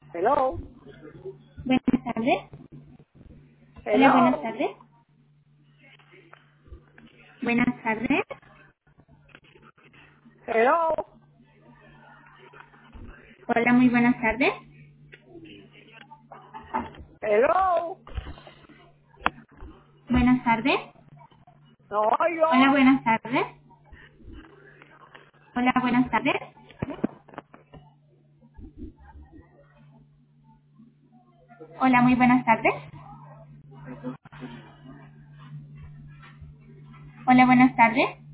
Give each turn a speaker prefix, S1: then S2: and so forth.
S1: Hello,
S2: Buenas tardes. Hola, buenas
S1: hello,
S2: tardes. Buenas tardes.
S1: hello,
S2: Hola, muy buenas tardes.
S1: hello.
S2: Buenas tardes.
S1: No
S2: Hola,
S1: oigo.
S2: buenas tardes. Hola, buenas tardes. Hola, muy buenas tardes. Hola, buenas tardes.